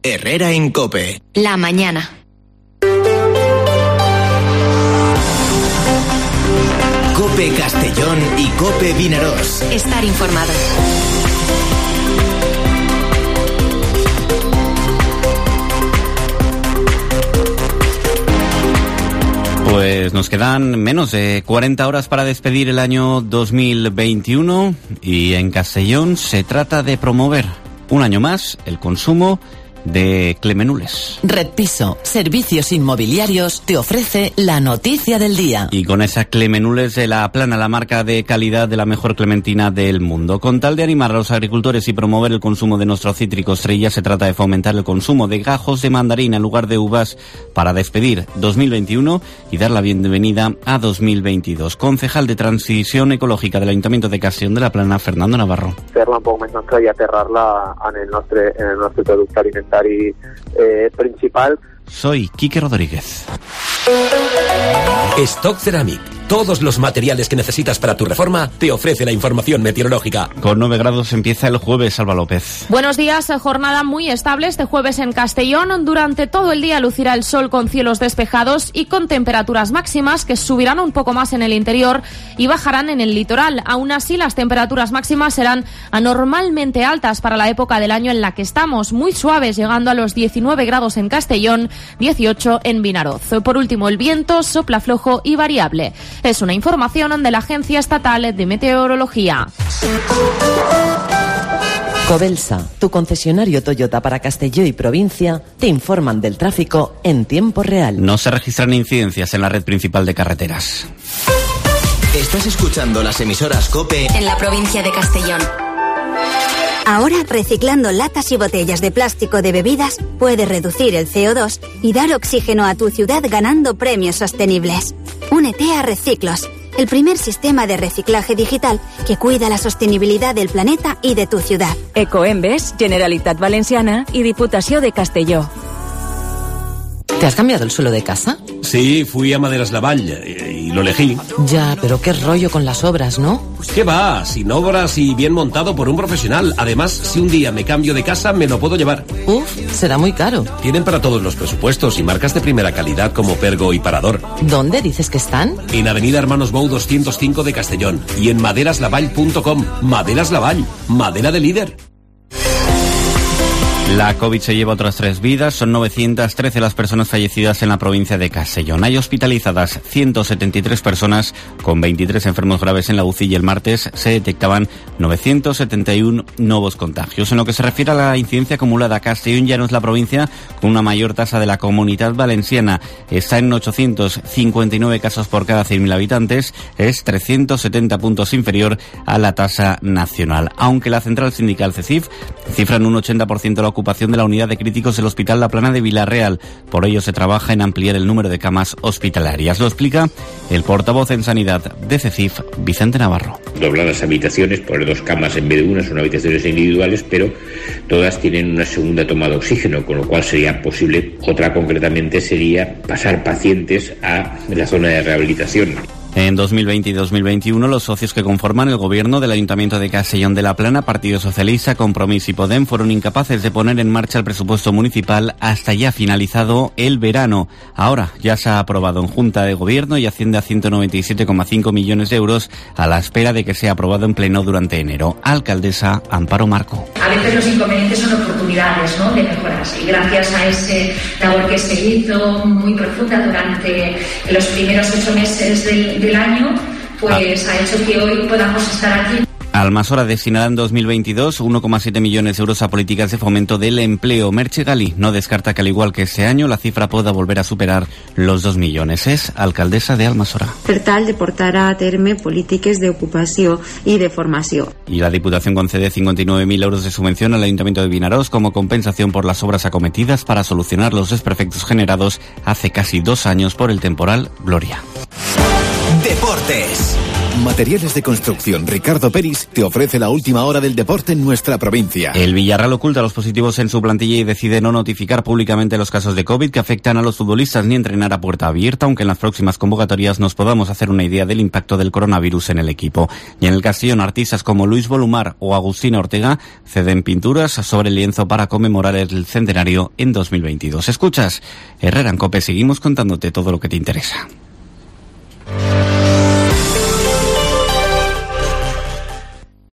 Herrera en COPE. La mañana. COPE Castellón y COPE Vinarós. Estar informado. Pues nos quedan menos de 40 horas para despedir el año 2021 y en Castellón se trata de promover un año más el consumo de Clemenules. Red Piso, servicios inmobiliarios, te ofrece la noticia del día. Y con esa Clemenules de La Plana, la marca de calidad de la mejor clementina del mundo. Con tal de animar a los agricultores y promover el consumo de nuestro cítrico estrella, se trata de fomentar el consumo de gajos de mandarina en lugar de uvas para despedir 2021 y dar la bienvenida a 2022. Concejal de Transición Ecològica del Ayuntamiento de Castellón de la Plana, Fernando Navarro. Fer-la un poc més nostra i aterrar-la en el nostre producte alimentari principal. Soy Quique Rodríguez. Stock Ceramic. Todos los materiales que necesitas para tu reforma te ofrece la información meteorológica. Con 9 grados empieza el jueves, Alba López. Buenos días, jornada muy estable este jueves en Castellón. Durante todo el día lucirá el sol con cielos despejados y con temperaturas máximas que subirán un poco más en el interior y bajarán en el litoral. Aún así, las temperaturas máximas serán anormalmente altas para la época del año en la que estamos, muy suaves, llegando a los 19 grados en Castellón, 18 en Vinaroz. Por último, el viento sopla flojo y variable. Es una información de la Agencia Estatal de Meteorología. Covelsa, tu concesionario Toyota para Castelló y provincia, te informan del tráfico en tiempo real. No se registran incidencias en la red principal de carreteras. Estás escuchando las emisoras COPE en la provincia de Castellón. Ahora, reciclando latas y botellas de plástico de bebidas, puedes reducir el CO2 y dar oxígeno a tu ciudad ganando premios sostenibles. Únete a Reciclos, el primer sistema de reciclaje digital que cuida la sostenibilidad del planeta y de tu ciudad. Ecoembes, Generalitat Valenciana y Diputació de Castelló. ¿Te has cambiado el suelo de casa? Sí, fui a Maderas Lavall y lo elegí. Ya, pero qué rollo con las obras, ¿no? ¿Qué va? Sin obras y bien montado por un profesional. Además, si un día me cambio de casa, me lo puedo llevar. Uf, será muy caro. Tienen para todos los presupuestos y marcas de primera calidad como Pergo y Parador. ¿Dónde dices que están? En Avenida Hermanos Bou 205 de Castellón y en maderaslavall.com. Maderas Lavall, madera de líder. La COVID se lleva otras 3 vidas, son 913 las personas fallecidas en la provincia de Castellón. Hay hospitalizadas 173 personas con 23 enfermos graves en la UCI y el martes se detectaban 971 nuevos contagios. En lo que se refiere a la incidencia acumulada, Castellón ya no es la provincia con una mayor tasa de la Comunidad Valenciana. Está en 859 casos por cada 100.000 habitantes, es 370 puntos inferior a la tasa nacional. Aunque la central sindical CECIF cifra en un 80% la ocupación de la unidad de críticos del Hospital La Plana de Villarreal. Por ello se trabaja en ampliar el número de camas hospitalarias. Lo explica el portavoz en Sanidad de CECIF, Vicente Navarro. Doblar las habitaciones, poner 2 camas en vez de una, son habitaciones individuales, pero todas tienen una segunda toma de oxígeno, con lo cual sería posible, otra concretamente sería pasar pacientes a la zona de rehabilitación. En 2020 y 2021, los socios que conforman el gobierno del Ayuntamiento de Castellón de la Plana, Partido Socialista, Compromís y Podem, fueron incapaces de poner en marcha el presupuesto municipal hasta ya finalizado el verano. Ahora ya se ha aprobado en Junta de Gobierno y asciende a 197,5 millones de euros a la espera de que sea aprobado en pleno durante enero. Alcaldesa Amparo Marco. A veces los inconvenientes son oportunidades, ¿no?, de mejoras, y gracias a ese labor que se hizo muy profunda durante los primeros 8 meses del año, pues ha hecho que hoy podamos estar aquí. Almasora destinará en 2022 1,7 millones de euros a políticas de fomento del empleo. Merche Gali no descarta que al igual que este año la cifra pueda volver a superar los 2 millones. Es alcaldessa de Almasora. Per tal de portar a terme polítiques d'ocupació i de formació. Y la Diputación concede 59.000 euros de subvención al Ayuntamiento de Vinarós como compensación por las obras acometidas para solucionar los desperfectos generados hace casi 2 años por el temporal Gloria. Deportes. Materiales de Construcción Ricardo Peris te ofrece la última hora del deporte en nuestra provincia. El Villarreal oculta los positivos en su plantilla y decide no notificar públicamente los casos de COVID que afectan a los futbolistas ni entrenar a puerta abierta, aunque en las próximas convocatorias nos podamos hacer una idea del impacto del coronavirus en el equipo. Y en el Castellón, artistas como Luis Bolumar o Agustina Ortega ceden pinturas sobre el lienzo para conmemorar el centenario en 2022. Escuchas Herrera en COPE, seguimos contándote todo lo que te interesa.